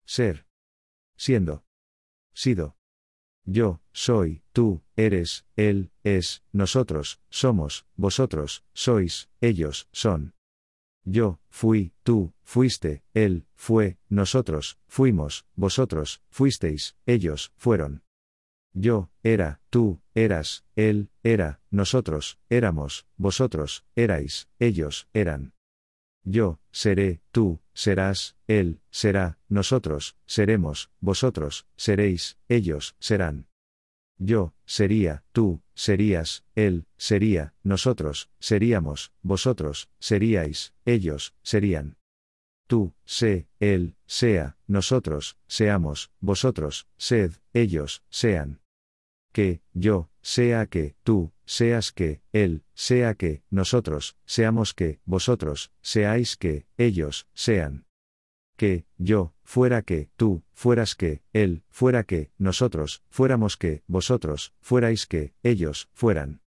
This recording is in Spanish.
ser, siendo, sido. Yo, soy, tú, eres, él, es, nosotros, somos, vosotros, sois, ellos, son. Yo, fui, tú, fuiste, él, fue, nosotros, fuimos, vosotros, fuisteis, ellos, fueron. Yo, era, tú, eras, él, era, nosotros, éramos, vosotros, erais, ellos, eran. Yo, seré, tú, serás, él, será, nosotros, seremos, vosotros, seréis, ellos, serán. Yo, sería, tú, serías, él, sería, nosotros, seríamos, vosotros, seríais, ellos, serían. Tú, sé, él, sea, nosotros, seamos, vosotros, sed, ellos, sean. Que, yo, sea que, tú, seas que, él, sea que, nosotros, seamos que, vosotros, seáis que, ellos, sean. Que, yo, fuera que, tú, fueras que, él, fuera que, nosotros, fuéramos que, vosotros, fuerais que, ellos, fueran.